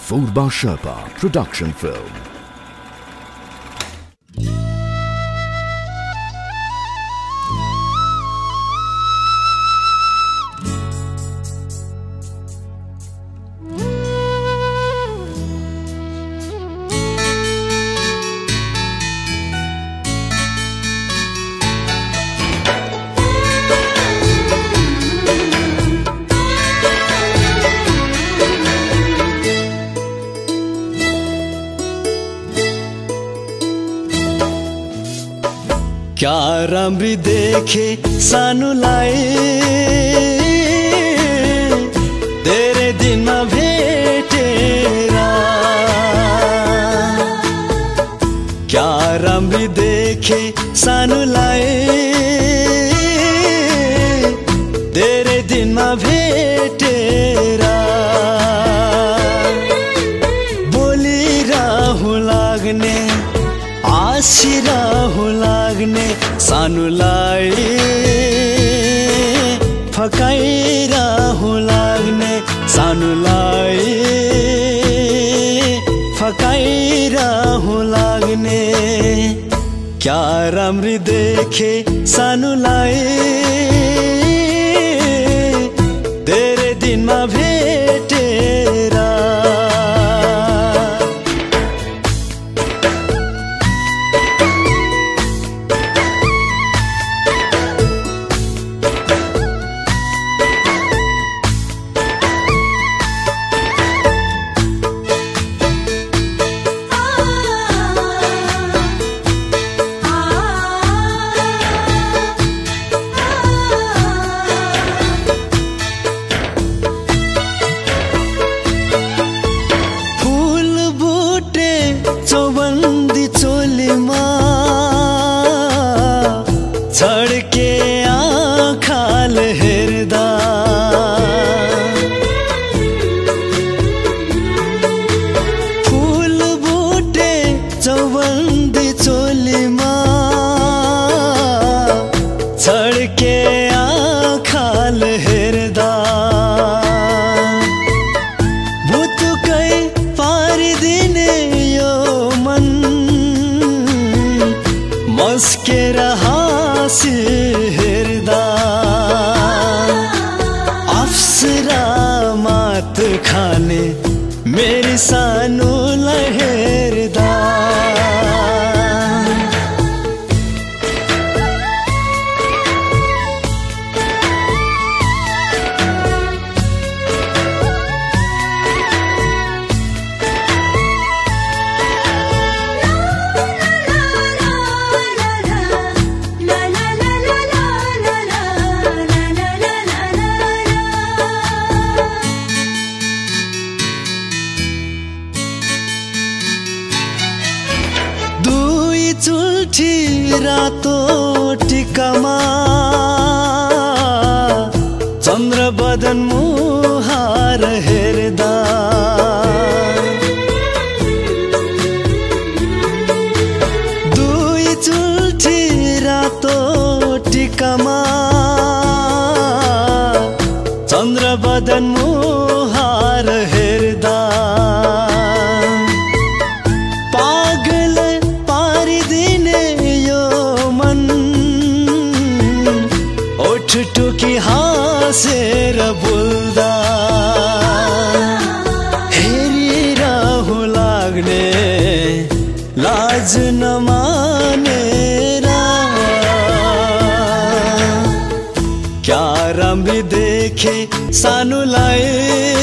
Furba Sherpa production film. क्या राम्री देखे सानुलाई धेरै दिनमा भेटेर क्या राम्री देखे सानुलाई धेरै दिनमा भेटेर बोलिरहु लाग्ने आसिरहु लाग्ने सानुलाई फकाइरहु लाग्ने सानुलाई फकाइरहु लाग्ने क्या राम्री देखे सानुलाई धेरै दिनमा भेटेर छड्के आँखाल हेर्दा फूल बुटे चौबन्दी चोलीमा छड्के आँखाल हेर्दा भुतुकै पारिदिने यो मन मस्केर हेर्दा अप्सरा मात खाने मेरी सानुलाई हेर्दा चुल्ठी रातो टिकामा चन्द्र बदन मुहार हेर्दा दुई चुल्ठी रातो टिकामा चन्द्र बदन मुहार हेर्दा टुकी हाँसेर बोल्दा हेरिरहु लाग्ने लाज नमानेर क्या राम्री देखे सानुलाई